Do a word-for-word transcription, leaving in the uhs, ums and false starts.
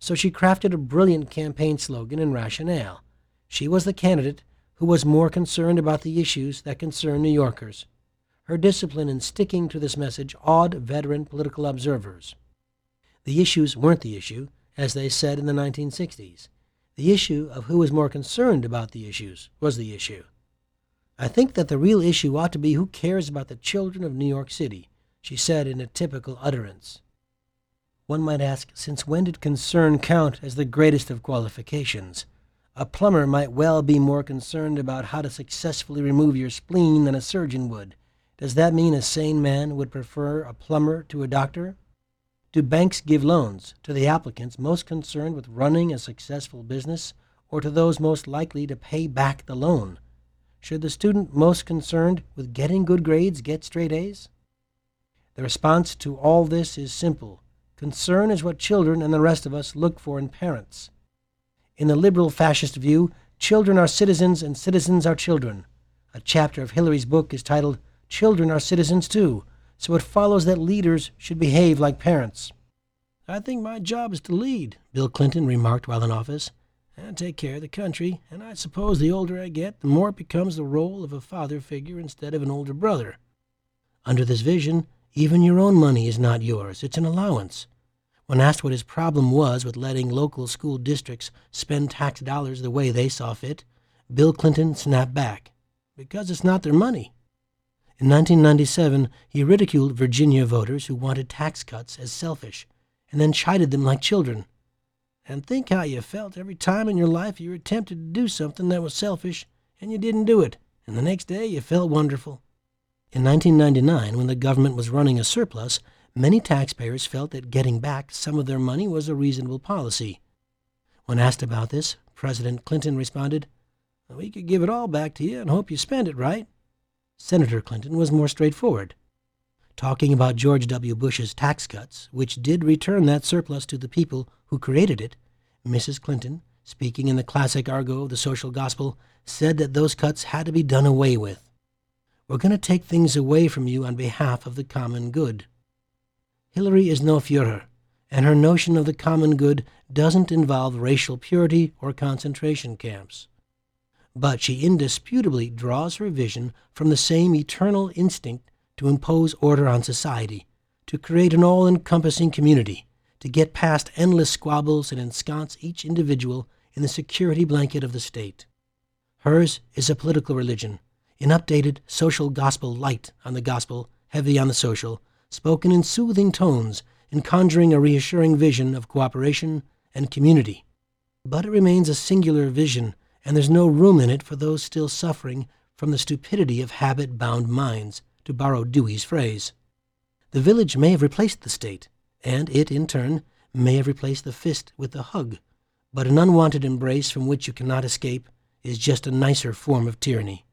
So she crafted a brilliant campaign slogan and rationale. She was the candidate who was more concerned about the issues that concern New Yorkers. Her discipline in sticking to this message awed veteran political observers. The issues weren't the issue, as they said in the nineteen sixties. The issue of who was more concerned about the issues was the issue. "I think that the real issue ought to be who cares about the children of New York City," she said in a typical utterance. One might ask, since when did concern count as the greatest of qualifications? A plumber might well be more concerned about how to successfully remove your spleen than a surgeon would. Does that mean a sane man would prefer a plumber to a doctor? Do banks give loans to the applicants most concerned with running a successful business, or to those most likely to pay back the loan? Should the student most concerned with getting good grades get straight A's? The response to all this is simple. Concern is what children and the rest of us look for in parents. In the liberal fascist view, children are citizens and citizens are children. A chapter of Hillary's book is titled, "Children Are Citizens Too," so it follows that leaders should behave like parents. "I think my job is to lead," Bill Clinton remarked while in office, "and take care of the country, and I suppose the older I get, the more it becomes the role of a father figure instead of an older brother." Under this vision, even your own money is not yours, it's an allowance. When asked what his problem was with letting local school districts spend tax dollars the way they saw fit, Bill Clinton snapped back, "Because it's not their money." In nineteen ninety-seven, he ridiculed Virginia voters who wanted tax cuts as selfish, and then chided them like children. "And think how you felt every time in your life you were tempted to do something that was selfish, and you didn't do it, and the next day you felt wonderful." In nineteen ninety-nine, when the government was running a surplus, many taxpayers felt that getting back some of their money was a reasonable policy. When asked about this, President Clinton responded, "We could give it all back to you and hope you spend it right." Senator Clinton was more straightforward. Talking about George W. Bush's tax cuts, which did return that surplus to the people who created it, Missus Clinton, speaking in the classic argot of the social gospel, said that those cuts had to be done away with. "We're going to take things away from you on behalf of the common good." Hillary is no Führer, and her notion of the common good doesn't involve racial purity or concentration camps. But she indisputably draws her vision from the same eternal instinct to impose order on society, to create an all-encompassing community, to get past endless squabbles and ensconce each individual in the security blanket of the state. Hers is a political religion, an updated social gospel light on the gospel, heavy on the social, spoken in soothing tones and conjuring a reassuring vision of cooperation and community. But it remains a singular vision, and there's no room in it for those still suffering from the stupidity of habit-bound minds, to borrow Dewey's phrase. The village may have replaced the state, and it, in turn, may have replaced the fist with the hug, but an unwanted embrace from which you cannot escape is just a nicer form of tyranny.